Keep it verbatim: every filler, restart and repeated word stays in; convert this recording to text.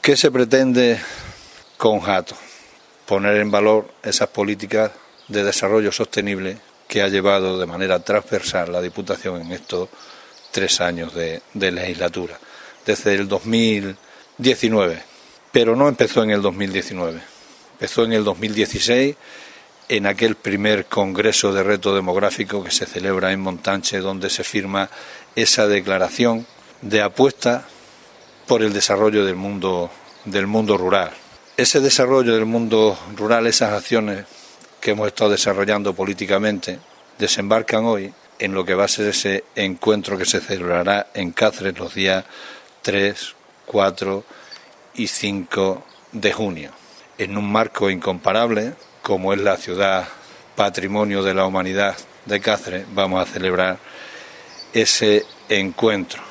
¿Qué se pretende con Jato? Poner en valor esas políticas de desarrollo sostenible que ha llevado de manera transversal la Diputación en estos tres años de, de legislatura, desde el dos mil diecinueve. Pero no empezó en el dos mil diecinueve, empezó en el dos mil dieciséis, en aquel primer Congreso de Reto Demográfico que se celebra en Montanche, donde se firma esa declaración de apuesta por el desarrollo del mundo, del mundo rural. Ese desarrollo del mundo rural, esas acciones que hemos estado desarrollando políticamente, desembarcan hoy en lo que va a ser ese encuentro que se celebrará en Cáceres los días tres, cuatro y cinco de junio, en un marco incomparable como es la ciudad Patrimonio de la Humanidad de Cáceres. Vamos a celebrar ese encuentro.